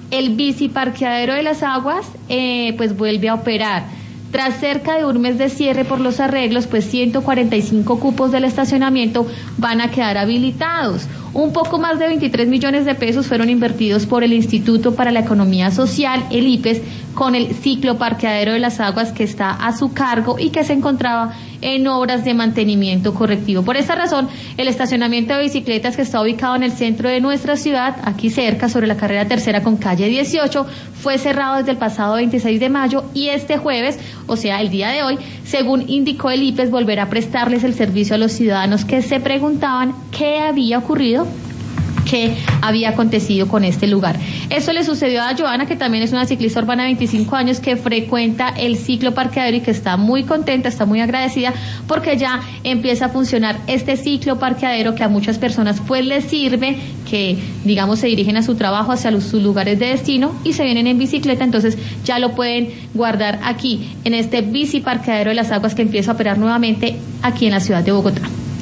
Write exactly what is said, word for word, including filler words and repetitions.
El biciparqueadero de las Aguas eh, pues vuelve a operar. Tras cerca de un mes de cierre por los arreglos, pues ciento cuarenta y cinco cupos del estacionamiento van a quedar habilitados. Un poco más de veintitrés millones de pesos fueron invertidos por el Instituto para la Economía Social, el I P E S, con el cicloparqueadero de las Aguas que está a su cargo y que se encontraba en obras de mantenimiento correctivo. Por esta razón, el estacionamiento de bicicletas que está ubicado en el centro de nuestra ciudad, aquí cerca, sobre la carrera tercera con calle dieciocho, fue cerrado desde el pasado veintiséis de mayo y este jueves, o sea, el día de hoy, según indicó el I P E S, volverá a prestarles el servicio a los ciudadanos que se preguntaban qué había ocurrido, qué había acontecido con este lugar. Eso le sucedió a Joana, que también es una ciclista urbana de veinticinco años que frecuenta el cicloparqueadero y que está muy contenta, está muy agradecida porque ya empieza a funcionar este cicloparqueadero que a muchas personas pues les sirve, que digamos se dirigen a su trabajo, hacia los, sus lugares de destino y se vienen en bicicleta, entonces ya lo pueden guardar aquí en este biciparqueadero de las Aguas que empieza a operar nuevamente aquí en la ciudad de Bogotá.